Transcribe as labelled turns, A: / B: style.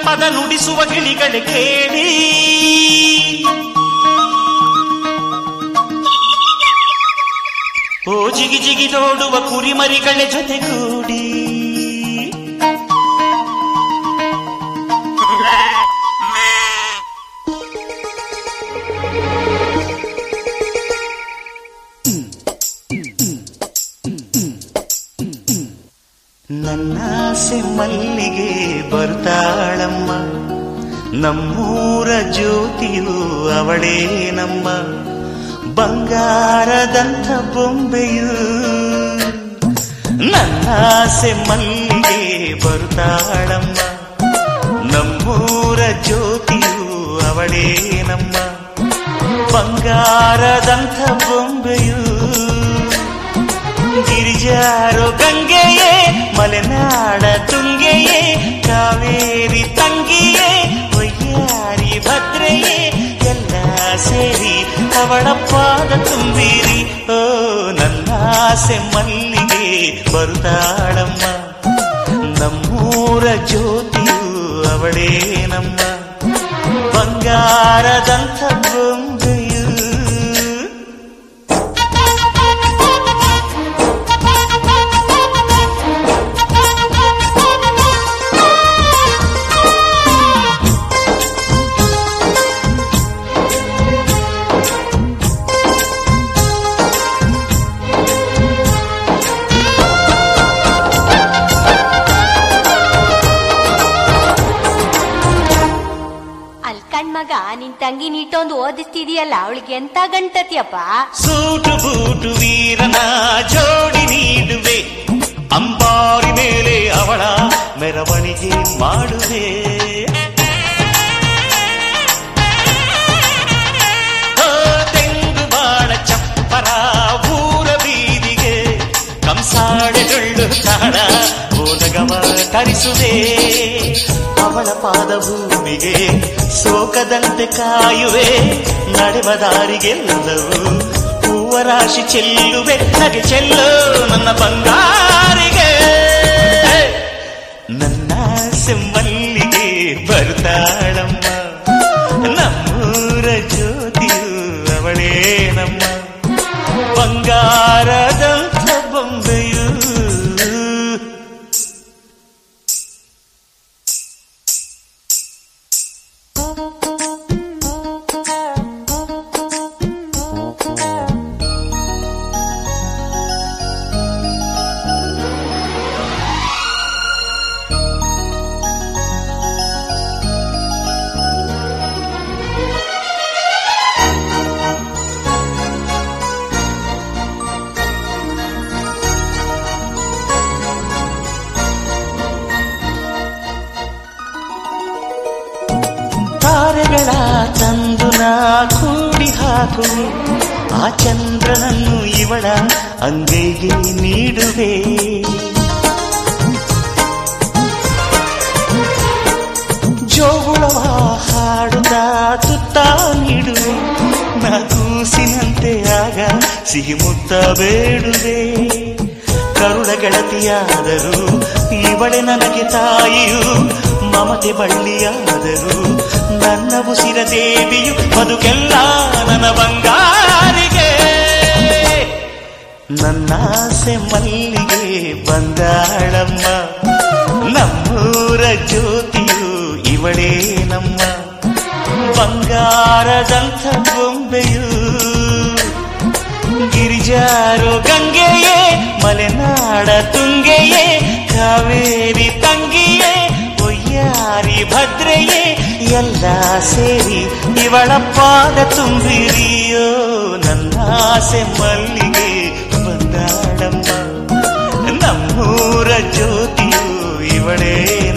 A: ಪದ ನುಡಿಸುವ ಗಿಳಿಗಳ ಕೇಳಿ ಓ ಜಿಗಿ ಜಿಗಿದೋಡುವ ಕುರಿಮರಿಗಳ ಜೊತೆಗೂಡಿ ನನ್ನಾಸೆ ಮಲ್ಲಿಗೆ ಬರ್ತಾಳಮ್ಮ, ನಮ್ಮೂರ ಜ್ಯೋತಿಯು ಅವಳೇ ನಮ್ಮ, ಬಂಗಾರದಂಥ ಬೊಂಬೆಯು. ನನ್ನಾಸೆ ಮಲ್ಲಿಗೆ ಬರ್ತಾಳಮ್ಮ, ನಮ್ಮೂರ ಜ್ಯೋತಿಯು ಅವಳೇ ನಮ್ಮ, ಬಂಗಾರದಂಥ ಬೊಂಬೆಯು. ಗಿರಿಜಾರೋ ಗಂಗೆಯೇ, ಮಲೆನಾಡ ತುಂಗೆಯೇ, ಕಾವೇರಿ ತಂಗಿಯೇ, ವಯ್ಯಾರಿ ಭದ್ರೆಯೇ, ಎಲ್ಲ ಸೇರಿ ಅವಳ ಪಾದ ತುಂಬಿರಿ. ಓ ನನ್ನಾಸೆ ಮಲ್ಲಿಗೆ ಬರುತ್ತಾಳಮ್ಮ, ನಮ್ಮೂರ ಜ್ಯೋತಿಯು ಅವಳೇ ನಮ್ಮ, ಬಂಗಾರದಂಥ ಬೊಂಬೆಯು.
B: ಮಗ ನಿನ್ ತಂಗಿ ನೀಟೊಂದು ಓದಿಸ್ತಿದೀಯಲ್ಲ, ಅವಳಿಗೆ ಎಂತ ಗಂಟತಿಯಪ್ಪ?
A: ಸೂಟು ಬೂಟು ವೀರನ ಜೋಡಿ ನೀಡುವೆ, ಅಂಬಾರಿ ಮೇಲೆ ಅವಳ ಮೆರವಣಿಗೆ ಮಾಡುವೆ. ತೆಂಗು ಬಾಳ ಚಪ್ಪರ ಊರ ಬೀದಿಗೆ, ಕಂಸಾಳೆಗಳು ತಾಳ ಓದಗವ ತರಿಸುವೆ. ಅವಳ ಪಾದ ಭೂಮಿಗೆ ಸೋಕದಂತೆ ಕಾಯುವೆ, ನಡೆವ ದಾರಿಗೆಲ್ಲವೂ ಹೂವ ರಾಶಿ ಚೆಲ್ಲುವೆ. ನಗೆ ಚೆಲ್ಲೋ ನನ್ನ ಬಂಗಾರಿಗೆ, ನನ್ನಾಸೆ ಮಲ್ಲಿಗೆ ಬರ್ತಾಳಮ್ಮ, ನಮ್ಮೂರ ಜ್ಯೋತಿಯು ಅವಳೇ ನಮ್ಮ, ಬಂಗಾರದಂಥ ಬೊಂಬೆಯು. ತಾರೆಗಳ ತಂದು ನಾ ಕೂಡಿ ಹಾಕುವೆ, ಆ ಚಂದ್ರನನ್ನು ಇವಳ ಅಂಗೈಗೆ ನೀಡುವೆ. ಜೋಗುಳವ ಹಾಡುತ್ತಾ ತುತ್ತ ನೀಡುವೆ, ನಾ ಕೂಸಿನಂತೆ ಆಗ ಸಿಹಿ ಮುತ್ತ ಬೇಡುವೆ. ಕರುಳ ಗೆಳತಿಯಾದರೂ ಇವಳೆ ನನಗೆ ತಾಯಿಯು, ಮಮತೆ ಬಳ್ಳಿಯಾದರೂ ನನ್ನ ಉಸಿರ ದೇವಿಯು, ಬದುಕೆಲ್ಲ ನನ್ನ ಬಂಗಾರಿಗೆ. ನನ್ನಾಸೆ ಮಲ್ಲಿಗೆ ಬಂದಾಳಮ್ಮ, ನಮ್ಮೂರ ಜ್ಯೋತಿಯು ಇವಳೇ ನಮ್ಮ, ಬಂಗಾರದಂಥ ಬೊಂಬೆಯು. ಗಿರಿಜಾರೋ ಗಂಗೆಯೇ, ಮಲೆನಾಡ ತುಂಗೆಯೇ, ಕಾವೇರಿ ತಂಗಿಯೇ, ವಯ್ಯಾರಿ ಭದ್ರೆಯೇ, ಎಲ್ಲ ಸೇರಿ ಇವಳ ಪಾದ ತುಂಬಿರಿಯೋ. ನನ್ನಾಸೆ ಮಲ್ಲಿಗೆ ಬಂದಾಳಮ್ಮ, ನಮ್ಮೂರ ಜ್ಯೋತಿಯು ಇವಳೇ